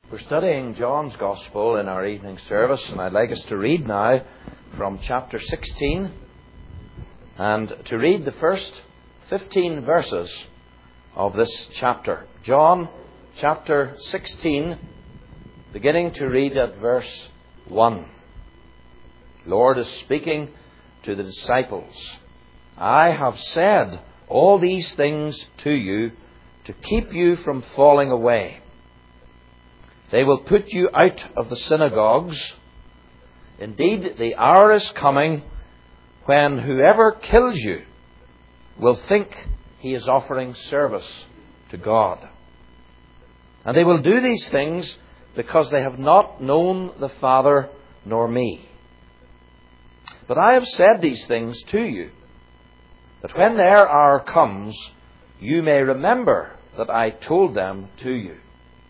We're studying John's Gospel in our evening service, and I'd like us to read now from chapter 16 and to read the first 15 verses of this chapter. John chapter 16, beginning to read at verse 1. The Lord is speaking to the disciples. I have said all these things to you to keep you from falling away. They will put you out of the synagogues. Indeed, the hour is coming when whoever kills you will think he is offering service to God. And they will do these things because they have not known the Father nor me. But I have said these things to you, that when their hour comes, you may remember that I told them to you.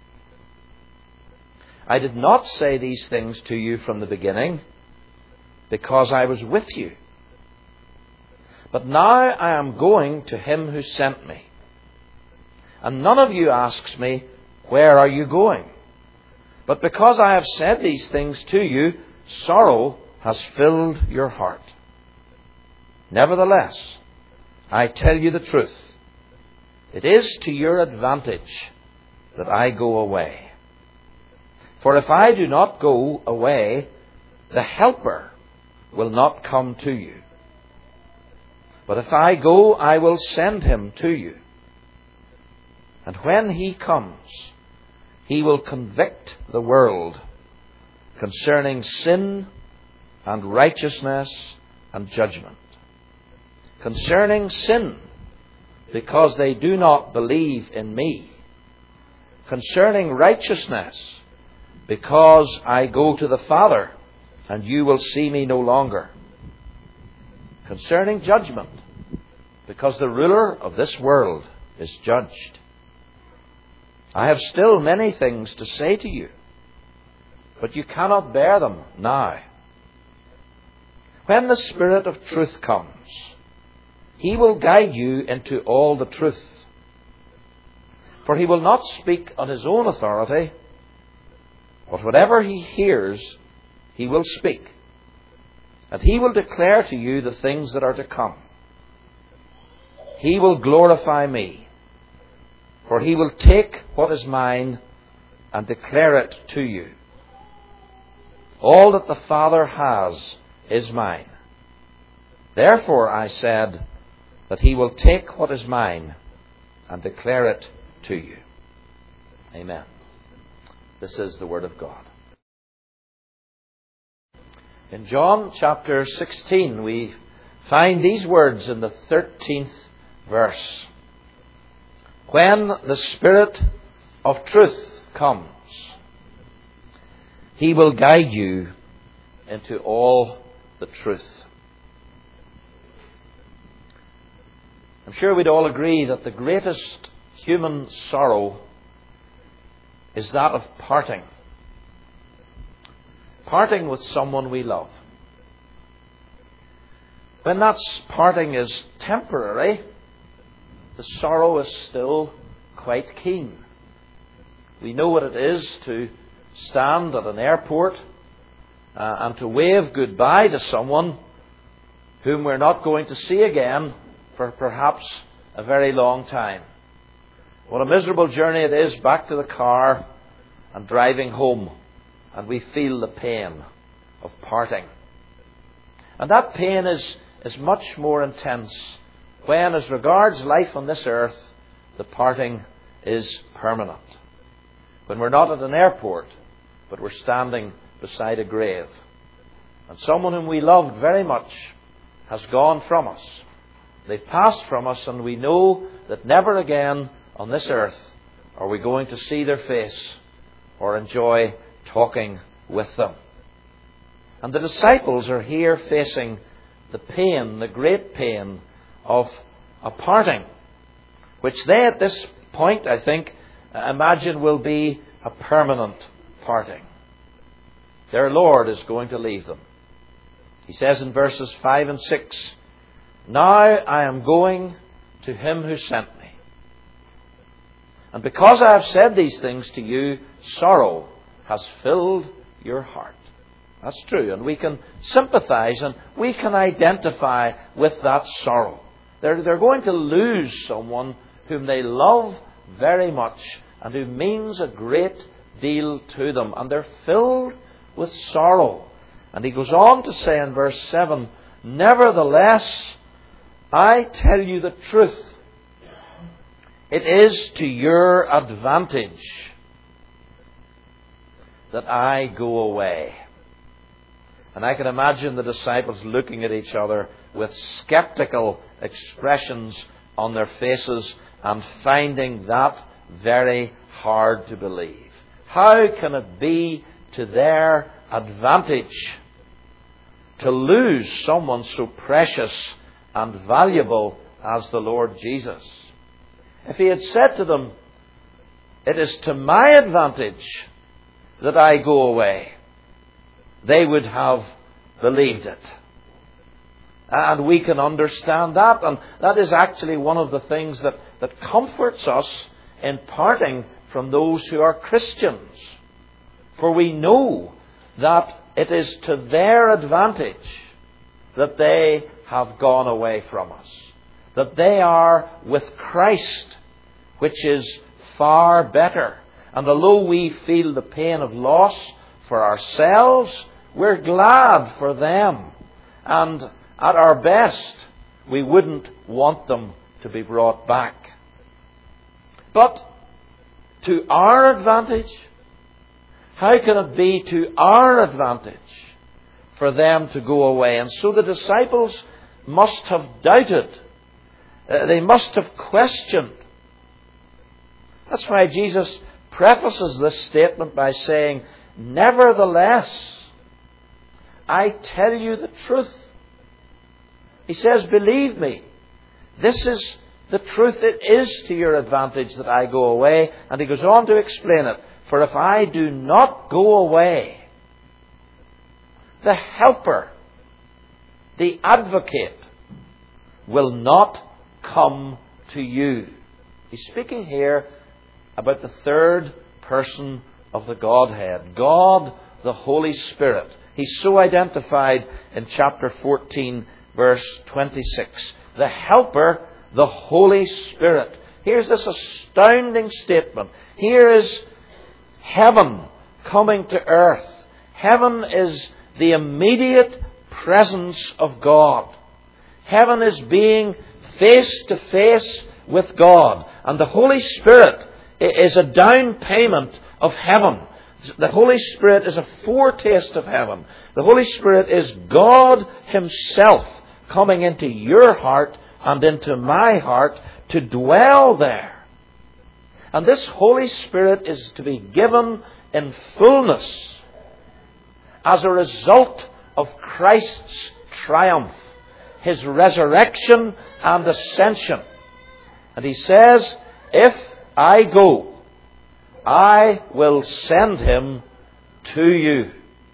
I did not say these things to you from the beginning, because I was with you. But now I am going to him who sent me. And none of you asks me, where are you going? But because I have said these things to you, sorrow has filled your heart. Nevertheless, I tell you the truth. It is to your advantage that I go away. For if I do not go away, the Helper will not come to you. But if I go, I will send him to you. And when he comes, he will convict the world concerning sin and righteousness and judgment. Concerning sin, because they do not believe in me. Concerning righteousness, because I go to the Father, and you will see me no longer. Concerning judgment, because the ruler of this world is judged. I have still many things to say to you, but you cannot bear them now. When the Spirit of truth comes, he will guide you into all the truth. For he will not speak on his own authority, but whatever he hears, he will speak. And he will declare to you the things that are to come. He will glorify me, for he will take what is mine and declare it to you. All that the Father has is mine. Therefore I said that he will take what is mine and declare it to you. Amen. This is the Word of God. In John chapter 16, we find these words in the 13th verse. When the Spirit of truth comes, he will guide you into all the truth. I'm sure we'd all agree that the greatest human sorrow is that of parting. Parting with someone we love. When that parting is temporary, the sorrow is still quite keen. We know what it is to stand at an airport and to wave goodbye to someone whom we're not going to see again for perhaps a very long time. What a miserable journey it is back to the car and driving home, and we feel the pain of parting. And that pain is much more intense when, as regards life on this earth, the parting is permanent. When we're not at an airport, but we're standing beside a grave, and someone whom we loved very much has gone from us. They've passed from us, and we know that never again on this earth are we going to see their face or enjoy talking with them. And the disciples are here facing the pain, the great pain of a parting, which they at this point, I think, imagine will be a permanent parting. Their Lord is going to leave them. He says in verses 5 and 6, Now I am going to him who sent me. And because I have said these things to you, sorrow has filled your heart. That's true, and we can sympathize and we can identify with that sorrow. They're going to lose someone whom they love very much and who means a great deal to them, and they're filled with sorrow. And he goes on to say in verse 7, "Nevertheless, I tell you the truth. It is to your advantage that I go away." And I can imagine the disciples looking at each other with skeptical expressions on their faces and finding that very hard to believe. How can it be to their advantage to lose someone so precious and valuable as the Lord Jesus? If he had said to them, "It is to my advantage that I go away," they would have believed it. And we can understand that. And that is actually one of the things that comforts us in parting from those who are Christians. For we know that it is to their advantage that they have gone away from us. That they are with Christ, which is far better. And although we feel the pain of loss for ourselves, we're glad for them. And at our best, we wouldn't want them to be brought back. But to our advantage, how can it be to our advantage for them to go away? And so the disciples must have doubted. They must have questioned. That's why Jesus prefaces this statement by saying, "Nevertheless, I tell you the truth." He says, "Believe me, this is the truth. It is to your advantage that I go away." And he goes on to explain it. "For if I do not go away, the Helper, the Advocate, will not come to you." He's speaking here about the third person of the Godhead, God the Holy Spirit. He's so identified in chapter 14, verse 26. The Helper, the Holy Spirit. Here's this astounding statement. Here is heaven coming to earth. Heaven is the immediate presence of God. Heaven is being face to face with God. And the Holy Spirit is a down payment of heaven. The Holy Spirit is a foretaste of heaven. The Holy Spirit is God Himself coming into your heart and into my heart to dwell there. And this Holy Spirit is to be given in fullness as a result of Christ's triumph, His resurrection and ascension. And He says, "If I go, I will send Him to you."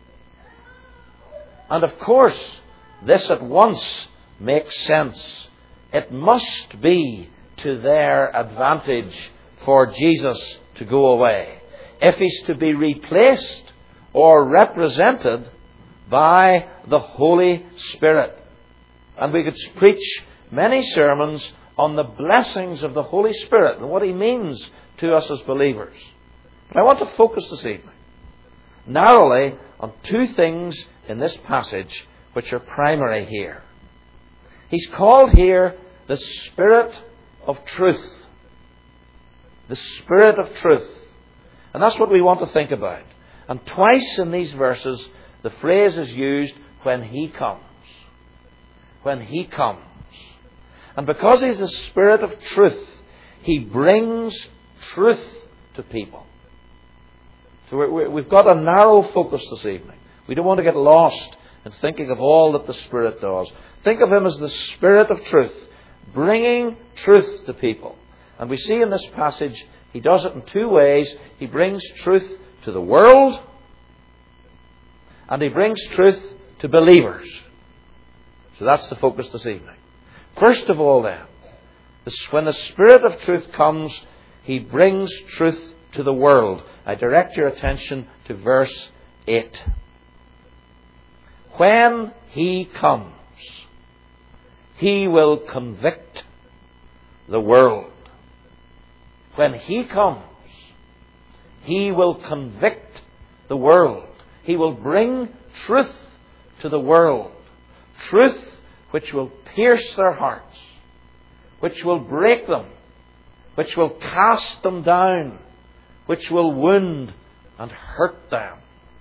And of course, this at once makes sense. It must be to their advantage for Jesus to go away, if He's to be replaced or represented by the Holy Spirit. And we could preach many sermons on the blessings of the Holy Spirit and what He means to us as believers. But I want to focus this evening narrowly on two things in this passage which are primary here. He's called here the Spirit of Truth. The Spirit of Truth. And that's what we want to think about. And twice in these verses, the phrase is used, "when He comes." When He comes. And because He's the Spirit of Truth, He brings truth to people. So we've got a narrow focus this evening. We don't want to get lost in thinking of all that the Spirit does. Think of Him as the Spirit of Truth, bringing truth to people. And we see in this passage, He does it in two ways. He brings truth to the world, and He brings truth to believers. So that's the focus this evening. First of all then, when the Spirit of Truth comes, He brings truth to the world. I direct your attention to verse 8. When he comes, he will convict the world. When he comes, he will convict the world. He will bring truth to the world. Truth which will pierce their hearts, which will break them, which will cast them down, which will wound and hurt them.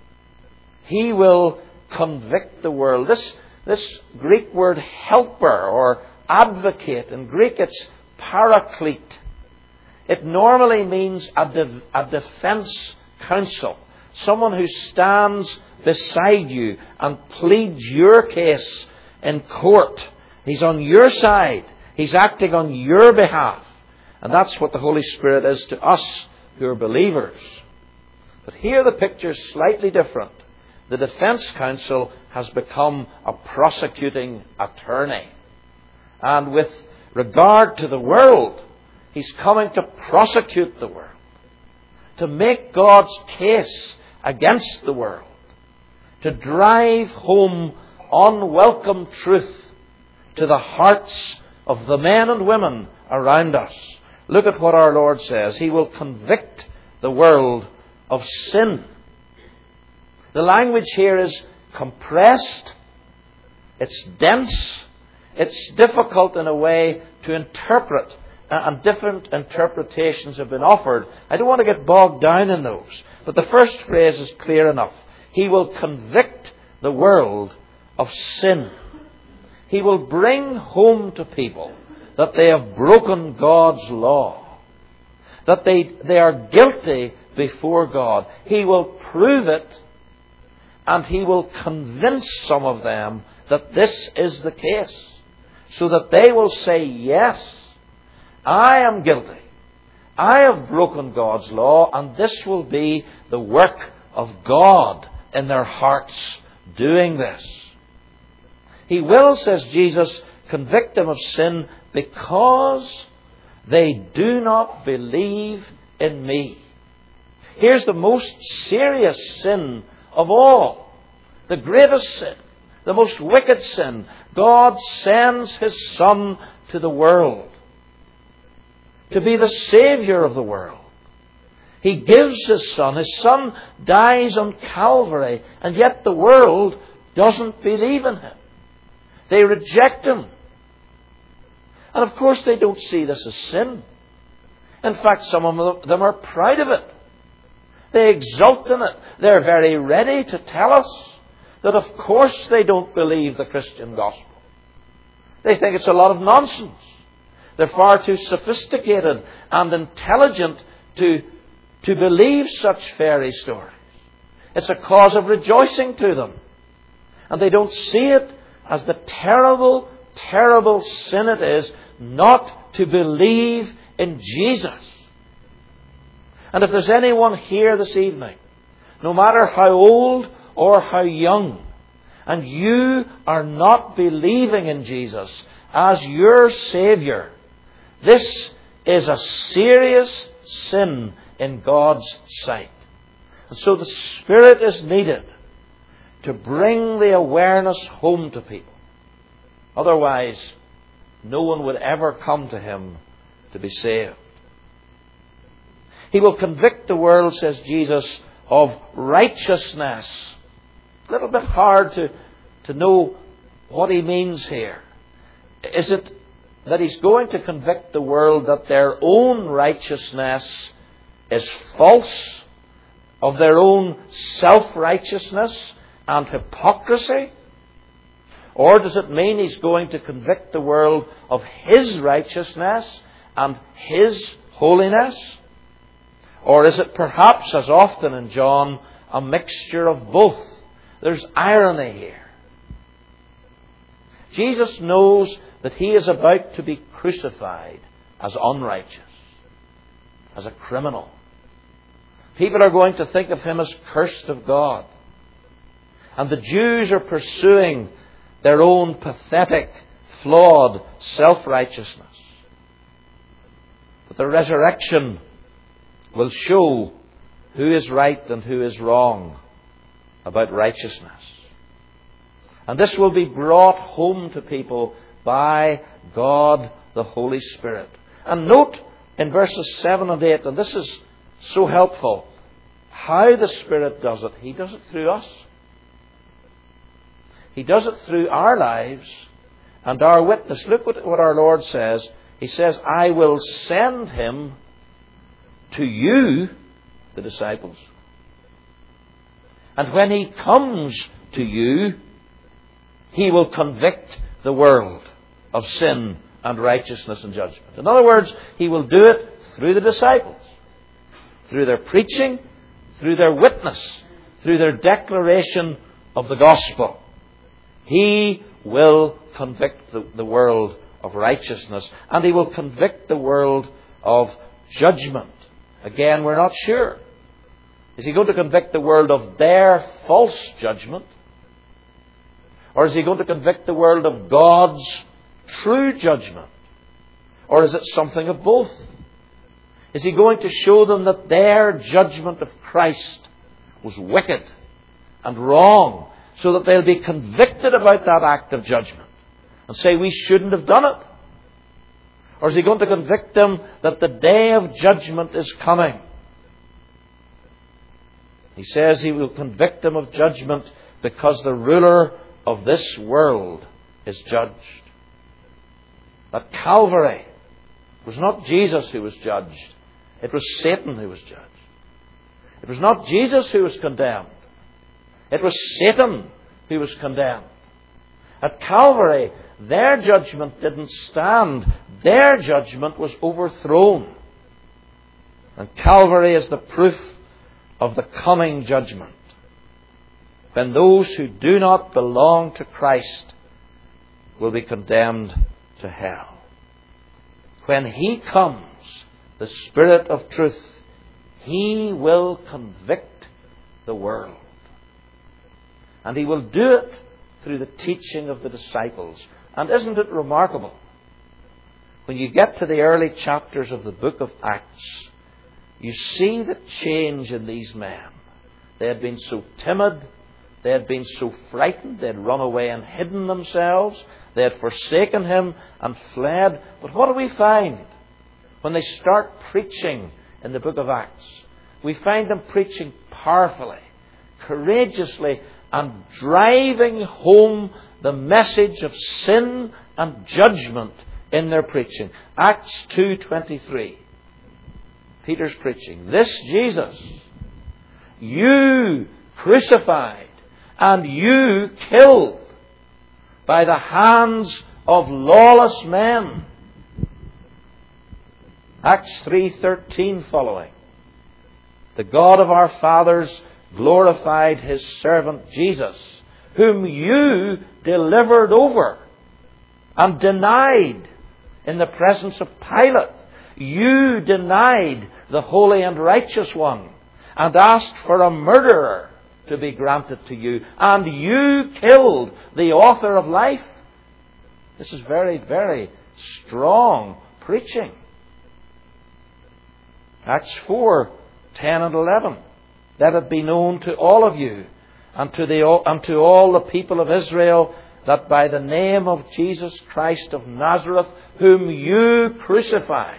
He will convict the world. This Greek word helper or advocate, in Greek it's paraclete. It normally means a defense counsel. Someone who stands beside you and pleads your case in court. He's on your side. He's acting on your behalf. And that's what the Holy Spirit is to us who are believers. But here the picture is slightly different. The defense counsel has become a prosecuting attorney. And with regard to the world, he's coming to prosecute the world, to make God's case against the world, to drive home unwelcome truth to the hearts of the men and women around us. Look at what our Lord says. He will convict the world of sin. The language here is compressed. It's dense. It's difficult in a way to interpret, and different interpretations have been offered. I don't want to get bogged down in those. But the first phrase is clear enough. He will convict the world of sin. He will bring home to people that they have broken God's law, that they are guilty before God. He will prove it, and he will convince some of them that this is the case, so that they will say, yes, I am guilty. I have broken God's law, and this will be the work of God in their hearts doing this. He will, says Jesus, convict them of sin because they do not believe in me. Here's the most serious sin of all. The greatest sin. The most wicked sin. God sends His Son to the world to be the Saviour of the world. He gives His Son. His Son dies on Calvary, and yet the world doesn't believe in Him. They reject Him. And of course they don't see this as sin. In fact, some of them are proud of it. They exult in it. They're very ready to tell us that of course they don't believe the Christian gospel. They think it's a lot of nonsense. They're far too sophisticated and intelligent to believe such fairy stories. It's a cause of rejoicing to them. And they don't see it as the terrible, terrible sin it is not to believe in Jesus. And if there's anyone here this evening, no matter how old or how young, and you are not believing in Jesus as your Saviour, this is a serious sin in God's sight. And so the Spirit is needed to bring the awareness home to people. Otherwise, no one would ever come to Him to be saved. He will convict the world, says Jesus, of righteousness. A little bit hard to know what He means here. Is it that He's going to convict the world that their own righteousness is false, of their own self-righteousness and hypocrisy? Or does it mean He's going to convict the world of His righteousness and His holiness? Or is it perhaps, as often in John, a mixture of both? There's irony here. Jesus knows that He is about to be crucified as unrighteous, as a criminal. People are going to think of Him as cursed of God. And the Jews are pursuing their own pathetic, flawed self-righteousness. But the resurrection will show who is right and who is wrong about righteousness. And this will be brought home to people by God the Holy Spirit. And note in verses 7 and 8, and this is so helpful, how the Spirit does it. He does it through us. He does it through our lives and our witness. Look what our Lord says. He says, I will send him to you, the disciples. And when he comes to you, he will convict the world of sin and righteousness and judgment. In other words, he will do it through the disciples, through their preaching, through their witness, through their declaration of the gospel. He will convict the world of righteousness, and he will convict the world of judgment. Again, we're not sure. Is he going to convict the world of their false judgment? Or is he going to convict the world of God's true judgment? Or is it something of both? Is he going to show them that their judgment of Christ was wicked and wrong, so that they'll be convicted about that act of judgment and say we shouldn't have done it? Or is he going to convict them that the day of judgment is coming? He says he will convict them of judgment because the ruler of this world is judged. At Calvary, it was not Jesus who was judged. It was Satan who was judged. It was not Jesus who was condemned. It was Satan who was condemned. At Calvary, their judgment didn't stand. Their judgment was overthrown. And Calvary is the proof of the coming judgment, when those who do not belong to Christ will be condemned to hell. When he comes, the Spirit of truth, he will convict the world. And he will do it through the teaching of the disciples. And isn't it remarkable? When you get to the early chapters of the book of Acts, you see the change in these men. They had been so timid. They had been so frightened. They had run away and hidden themselves. They had forsaken him and fled. But what do we find when they start preaching in the book of Acts? We find them preaching powerfully, courageously, and driving home the message of sin and judgment in their preaching. Acts 2:23. Peter's preaching. This Jesus you crucified and you killed by the hands of lawless men. Acts 3:13 following. The God of our fathers glorified his servant Jesus, whom you delivered over and denied in the presence of Pilate. You denied the holy and righteous one and asked for a murderer to be granted to you. And you killed the author of life. This is very, very strong preaching. Acts 4:10 and 11. Let it be known to all of you and to all the people of Israel that by the name of Jesus Christ of Nazareth, whom you crucified,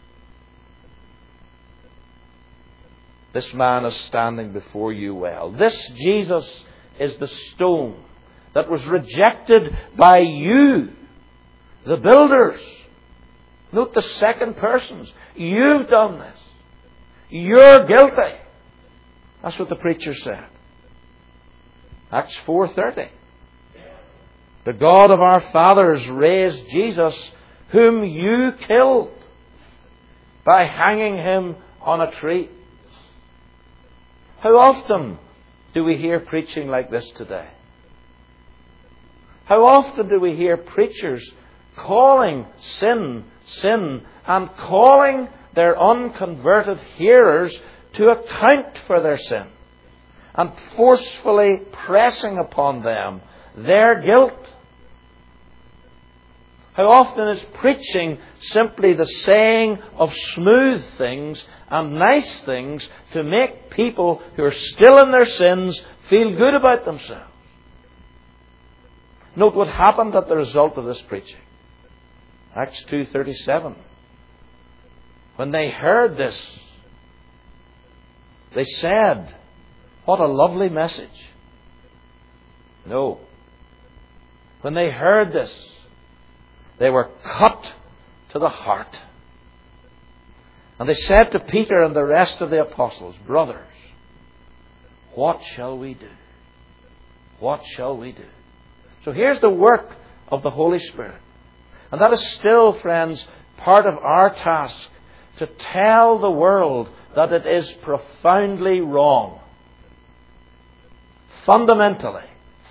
this man is standing before you well. This Jesus is the stone that was rejected by you, the builders. Note the second persons. You've done this. You're guilty. That's what the preacher said. Acts 4:30. The God of our fathers raised Jesus, whom you killed by hanging him on a tree. How often do we hear preaching like this today? How often do we hear preachers calling sin, sin, and calling their unconverted hearers to account for their sin, and forcefully pressing upon them their guilt? How often is preaching simply the saying of smooth things and nice things to make people who are still in their sins feel good about themselves? Note what happened at the result of this preaching. Acts 2:37. When they heard this, they said, "What a lovely message." No. When they heard this, they were cut to the heart. And they said to Peter and the rest of the apostles, "Brothers, what shall we do? What shall we do?" So here's the work of the Holy Spirit. And that is still, friends, part of our task, to tell the world that it is profoundly wrong. Fundamentally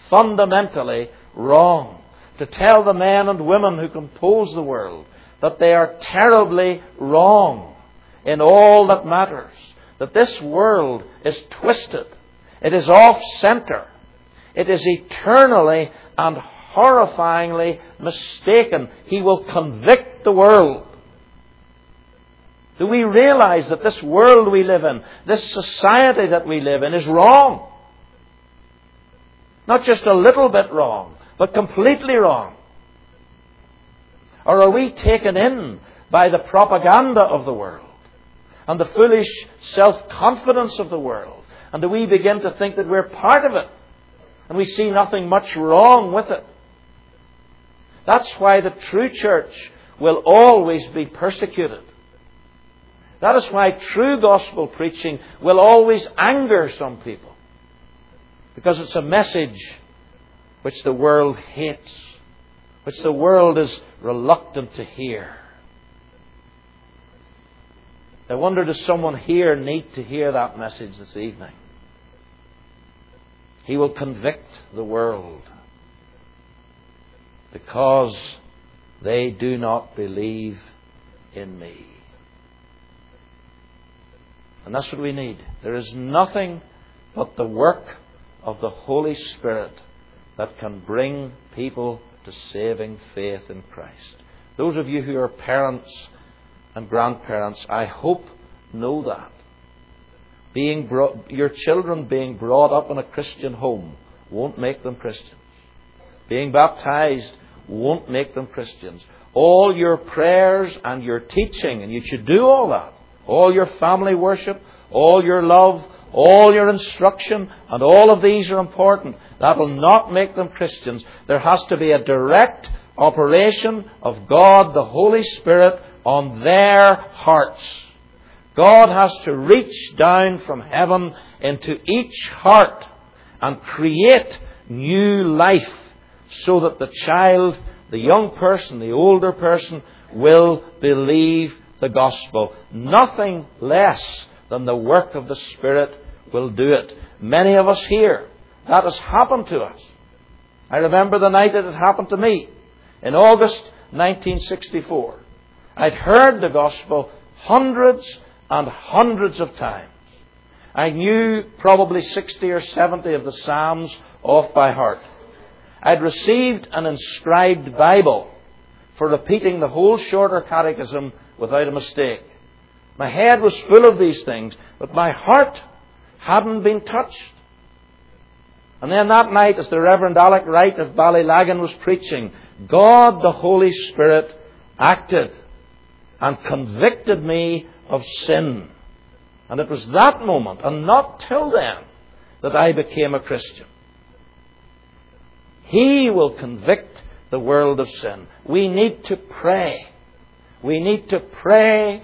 wrong. To tell the men and women who compose the world that they are terribly wrong in all that matters. That this world is twisted. It is off-center. It is eternally and horrifyingly mistaken. He will convict the world. Do we realize that this world we live in, this society that we live in, is wrong? Not just a little bit wrong, but completely wrong. Or are we taken in by the propaganda of the world and the foolish self-confidence of the world? And do we begin to think that we're part of it and we see nothing much wrong with it? That's why the true church will always be persecuted. That is why true gospel preaching will always anger some people. Because it's a message which the world hates, which the world is reluctant to hear. I wonder, does someone here need to hear that message this evening? He will convict the world because they do not believe in me. And that's what we need. There is nothing but the work of the Holy Spirit that can bring people to saving faith in Christ. Those of you who are parents and grandparents, I hope know that. Your children being brought up in a Christian home won't make them Christians. Being baptized won't make them Christians. All your prayers and your teaching, and you should do all that, all your family worship, all your love, all your instruction, and all of these are important. That will not make them Christians. There has to be a direct operation of God, the Holy Spirit, on their hearts. God has to reach down from heaven into each heart and create new life so that the child, the young person, the older person will believe the gospel. Nothing less than the work of the Spirit will do it. Many of us here, that has happened to us. I remember the night it had happened to me in August 1964. I'd heard the gospel hundreds and hundreds of times. I knew probably 60 or 70 of the Psalms off by heart. I'd received an inscribed Bible for repeating the whole shorter catechism without a mistake. My head was full of these things, but my heart hadn't been touched. And then that night, as the Reverend Alec Wright of Ballylagan was preaching, God, the Holy Spirit, acted and convicted me of sin. And it was that moment, and not till then, that I became a Christian. He will convict the world of sin. We need to pray. We need to pray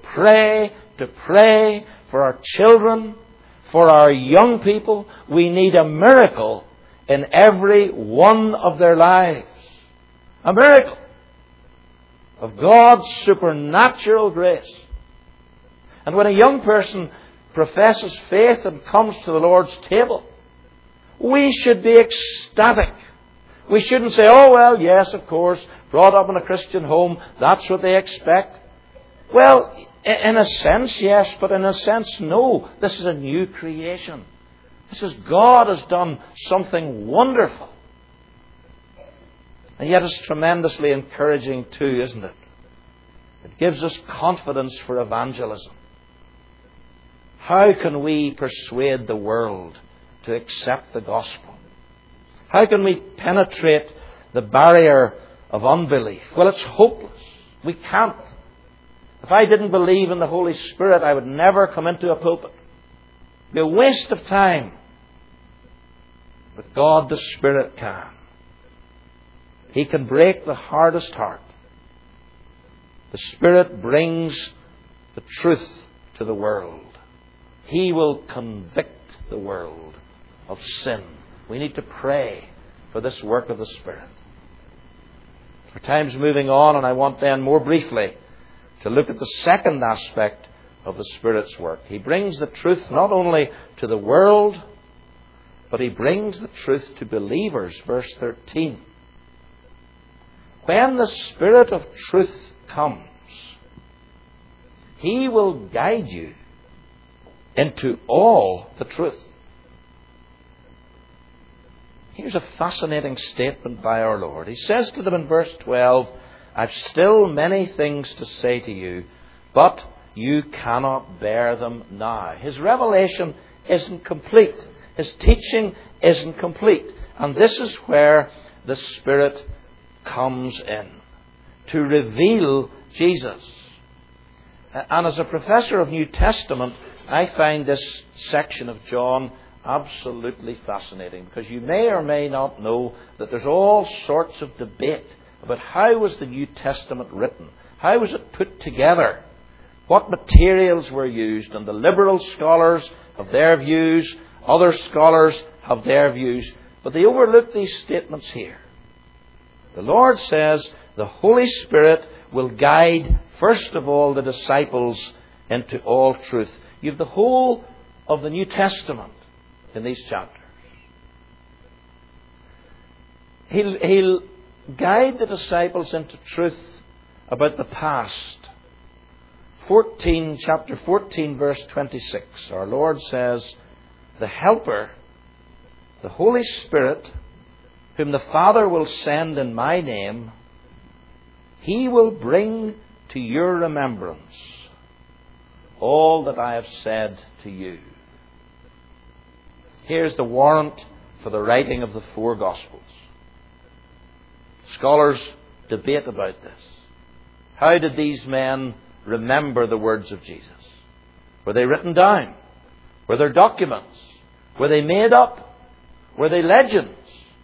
for our children, for our young people. We need a miracle in every one of their lives. A miracle of God's supernatural grace. And when a young person professes faith and comes to the Lord's table, we should be ecstatic. We shouldn't say, "Oh, well, yes, of course, brought up in a Christian home, that's what they expect." Well, in a sense, yes, but in a sense, no. This is a new creation. This is God has done something wonderful. And yet it's tremendously encouraging too, isn't it? It gives us confidence for evangelism. How can we persuade the world to accept the gospel? How can we penetrate the barrier of unbelief? Well, it's hopeless. We can't. If I didn't believe in the Holy Spirit, I would never come into a pulpit. It would be a waste of time. But God the Spirit can. He can break the hardest heart. The Spirit brings the truth to the world. He will convict the world of sin. We need to pray for this work of the Spirit. Our time's moving on, and I want then more briefly to look at the second aspect of the Spirit's work. He brings the truth not only to the world, but He brings the truth to believers. Verse 13. When the Spirit of truth comes, He will guide you into all the truth. Here's a fascinating statement by our Lord. He says to them in verse 12, I've still many things to say to you, but you cannot bear them now. His revelation isn't complete. His teaching isn't complete. And this is where the Spirit comes in, to reveal Jesus. And as a professor of New Testament, I find this section of John absolutely fascinating, because you may or may not know that there's all sorts of debate about how was the New Testament written, how was it put together, what materials were used, and the liberal scholars have their views, other scholars have their views, but they overlook these statements here. The Lord says the Holy Spirit will guide, first of all, the disciples into all truth. You've the whole of the New Testament in these chapters. He'll guide the disciples into truth about the past. Chapter 14, verse 26. Our Lord says, the Helper, the Holy Spirit, whom the Father will send in my name, He will bring to your remembrance all that I have said to you. Here's the warrant for the writing of the four Gospels. Scholars debate about this. How did these men remember the words of Jesus? Were they written down? Were there documents? Were they made up? Were they legends?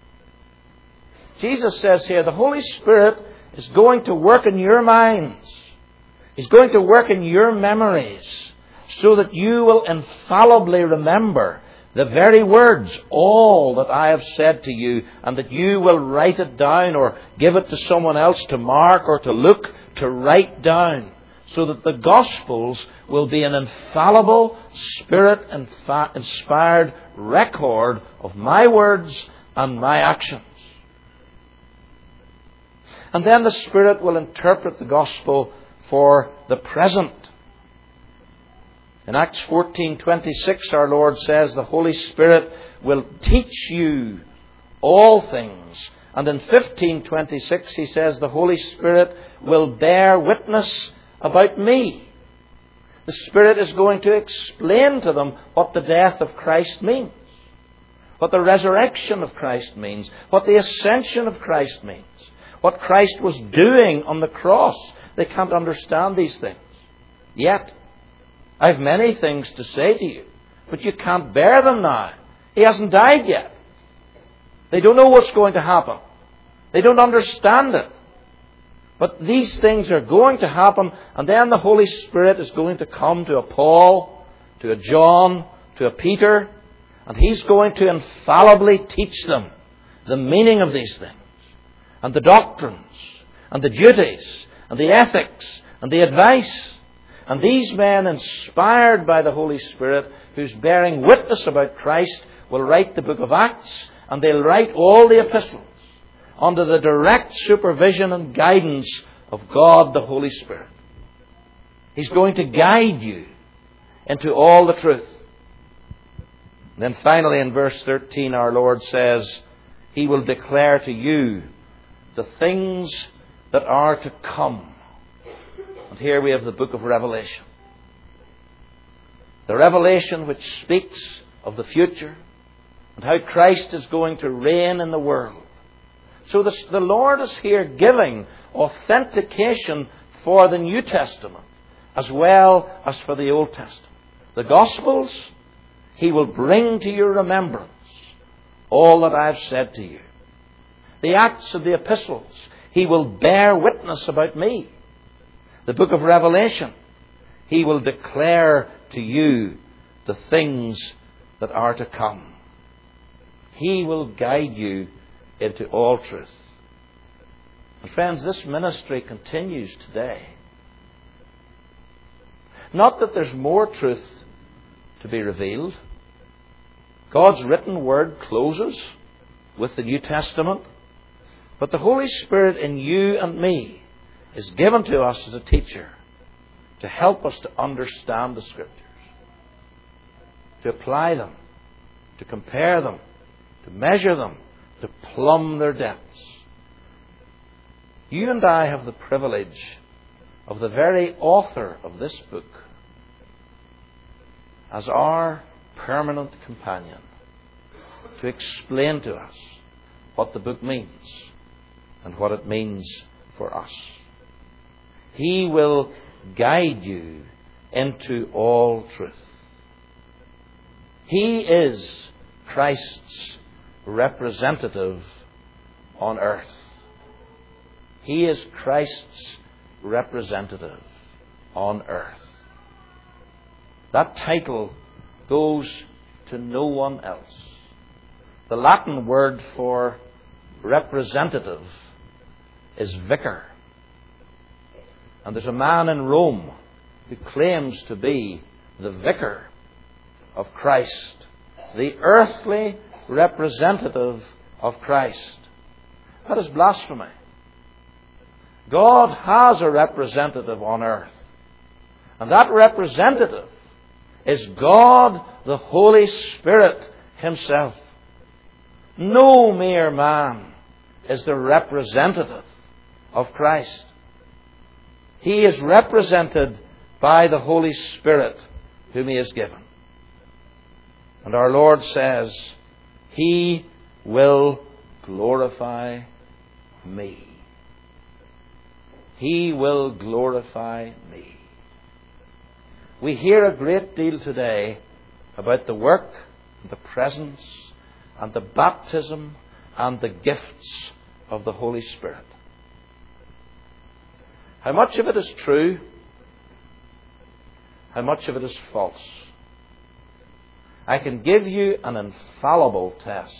Jesus says here, the Holy Spirit is going to work in your minds. He's going to work in your memories so that you will infallibly remember the very words, all that I have said to you, and that you will write it down or give it to someone else to mark or to look, to write down, so that the Gospels will be an infallible, Spirit-inspired record of my words and my actions. And then the Spirit will interpret the Gospel for the present. In Acts 14:26, our Lord says the Holy Spirit will teach you all things. And in 15:26, He says the Holy Spirit will bear witness about me. The Spirit is going to explain to them what the death of Christ means, what the resurrection of Christ means, what the ascension of Christ means, what Christ was doing on the cross. They can't understand these things. Yet, I have many things to say to you, but you can't bear them now. He hasn't died yet. They don't know what's going to happen. They don't understand it. But these things are going to happen, and then the Holy Spirit is going to come to a Paul, to a John, to a Peter, and He's going to infallibly teach them the meaning of these things, and the doctrines, and the duties, and the ethics, and the advice. And these men, inspired by the Holy Spirit, who's bearing witness about Christ, will write the book of Acts, and they'll write all the epistles under the direct supervision and guidance of God the Holy Spirit. He's going to guide you into all the truth. And then finally in verse 13 our Lord says, He will declare to you the things that are to come. And here we have the book of Revelation. The revelation which speaks of the future and how Christ is going to reign in the world. So the Lord is here giving authentication for the New Testament as well as for the Old Testament. The Gospels, He will bring to your remembrance all that I have said to you. The Acts of the Epistles, He will bear witness about me. The book of Revelation, He will declare to you the things that are to come. He will guide you into all truth. And friends, this ministry continues today. Not that there's more truth to be revealed. God's written word closes with the New Testament. But the Holy Spirit in you and me is given to us as a teacher to help us to understand the Scriptures, to apply them, to compare them, to measure them, to plumb their depths. You and I have the privilege of the very author of this book as our permanent companion to explain to us what the book means and what it means for us. He will guide you into all truth. He is Christ's representative on earth. He is Christ's representative on earth. That title goes to no one else. The Latin word for representative is vicar. And there's a man in Rome who claims to be the vicar of Christ, the earthly representative of Christ. That is blasphemy. God has a representative on earth. And that representative is God, the Holy Spirit Himself. No mere man is the representative of Christ. He is represented by the Holy Spirit whom He has given. And our Lord says, He will glorify me. He will glorify me. We hear a great deal today about the work, the presence, and the baptism and the gifts of the Holy Spirit. How much of it is true? How much of it is false? I can give you an infallible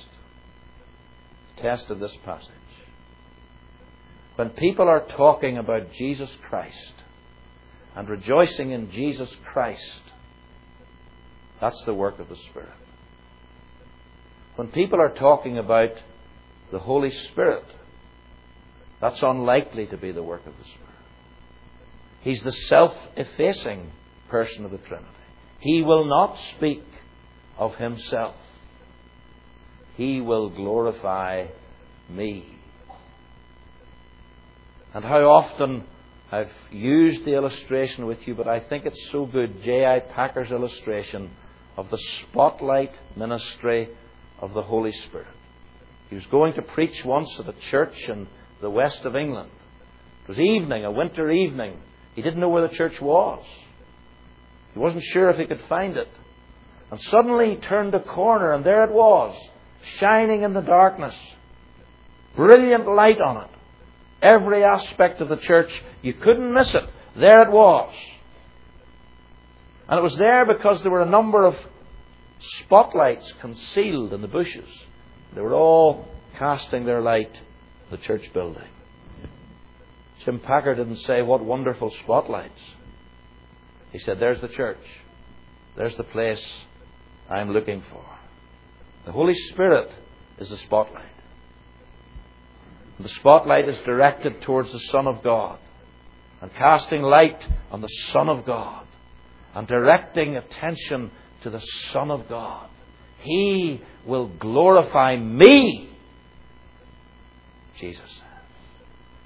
test of this passage. When people are talking about Jesus Christ and rejoicing in Jesus Christ, that's the work of the Spirit. When people are talking about the Holy Spirit, that's unlikely to be the work of the Spirit. He's the self-effacing person of the Trinity. He will not speak of Himself. He will glorify me. And how often I've used the illustration with you, but I think it's so good, J.I. Packer's illustration of the spotlight ministry of the Holy Spirit. He was going to preach once at a church in the west of England. It was evening, a winter evening. He didn't know where the church was. He wasn't sure if he could find it. And suddenly he turned a corner and there it was, shining in the darkness. Brilliant light on it. Every aspect of the church, you couldn't miss it. There it was. And it was there because there were a number of spotlights concealed in the bushes. They were all casting their light on the church building. Jim Packer didn't say, what wonderful spotlights. He said, there's the church. There's the place I'm looking for. The Holy Spirit is the spotlight. The spotlight is directed towards the Son of God and casting light on the Son of God and directing attention to the Son of God. He will glorify me, Jesus said.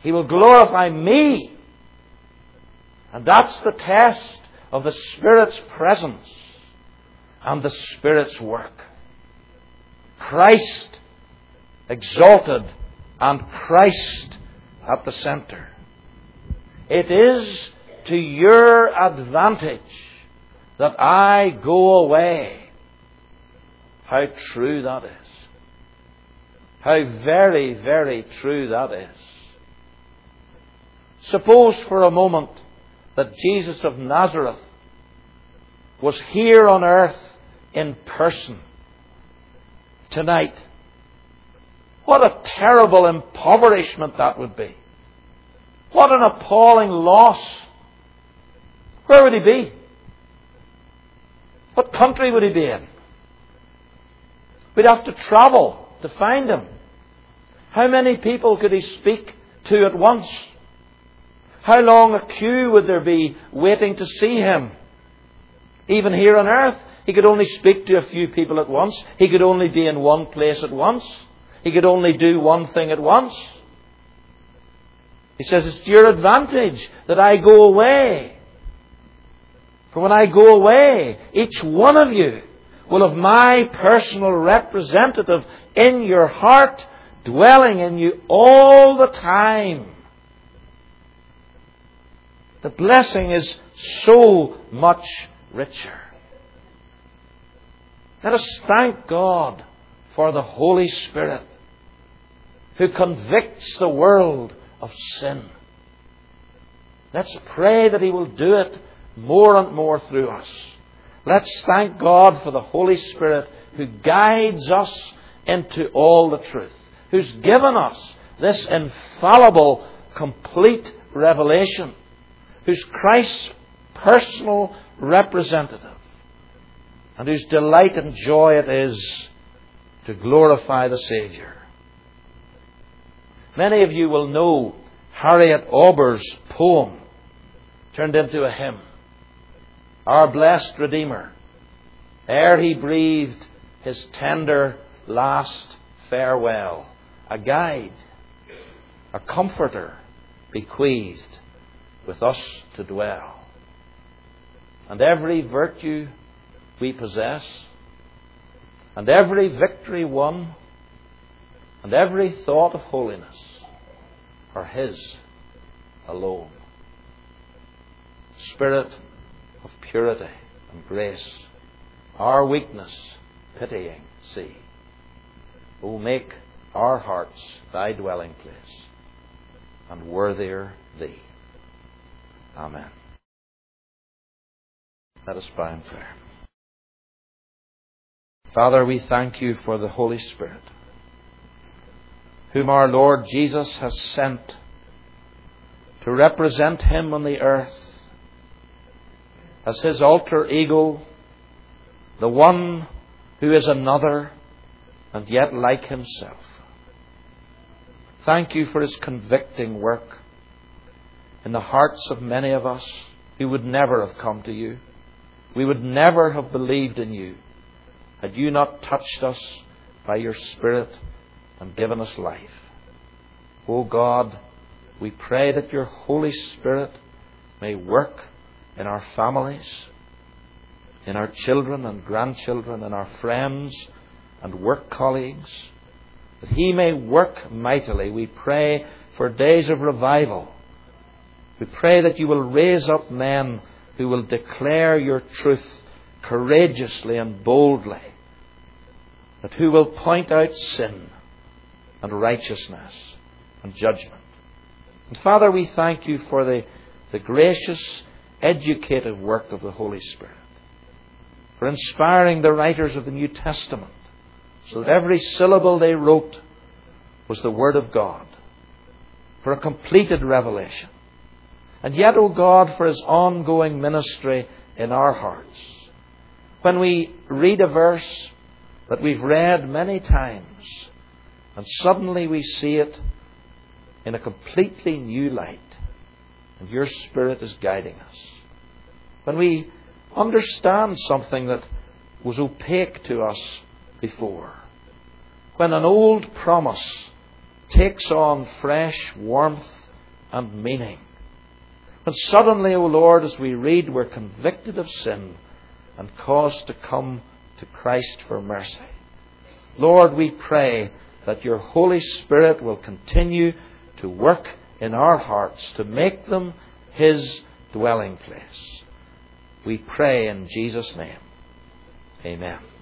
He will glorify me. And that's the test of the Spirit's presence and the Spirit's work. Christ exalted and Christ at the center. It is to your advantage that I go away. How true that is. How very, very true that is. Suppose for a moment that Jesus of Nazareth was here on earth in person tonight. What a terrible impoverishment that would be. What an appalling loss. Where would he be? What country would he be in? We'd have to travel to find him. How many people could he speak to at once? How long a queue would there be waiting to see him? Even here on earth, he could only speak to a few people at once. He could only be in one place at once. He could only do one thing at once. He says, it's to your advantage that I go away. For when I go away, each one of you will have my personal representative in your heart, dwelling in you all the time. The blessing is so much richer. Let us thank God for the Holy Spirit who convicts the world of sin. Let's pray that He will do it more and more through us. Let's thank God for the Holy Spirit who guides us into all the truth, who's given us this infallible, complete revelation, who's Christ's personal representative, and whose delight and joy it is to glorify the Saviour. Many of you will know Harriet Auber's poem turned into a hymn. Our blessed Redeemer, ere He breathed His tender last farewell, a guide, a comforter bequeathed with us to dwell. And every virtue we possess, and every victory won, and every thought of holiness are His alone. Spirit of purity and grace, our weakness pitying see. O make our hearts Thy dwelling place, and worthier Thee. Amen. Let us bow in prayer. Father, we thank You for the Holy Spirit, whom our Lord Jesus has sent to represent Him on the earth as His alter ego, the one who is another and yet like Himself. Thank You for His convicting work in the hearts of many of us who would never have come to You. We would never have believed in You had You not touched us by Your Spirit and given us life. O God, we pray that Your Holy Spirit may work in our families, in our children and grandchildren, in our friends and work colleagues, that He may work mightily. We pray for days of revival. We pray that You will raise up men who will declare Your truth courageously and boldly, that who will point out sin and righteousness and judgment. And Father, we thank You for the gracious, educative work of the Holy Spirit, for inspiring the writers of the New Testament so that every syllable they wrote was the Word of God, for a completed revelation. And yet, O God, for His ongoing ministry in our hearts. When we read a verse that we've read many times, and suddenly we see it in a completely new light, and Your Spirit is guiding us. When we understand something that was opaque to us before. When an old promise takes on fresh warmth and meaning. And suddenly, O Lord, as we read, we're convicted of sin and caused to come to Christ for mercy. Lord, we pray that your Holy Spirit will continue to work in our hearts to make them His dwelling place. We pray in Jesus' name. Amen.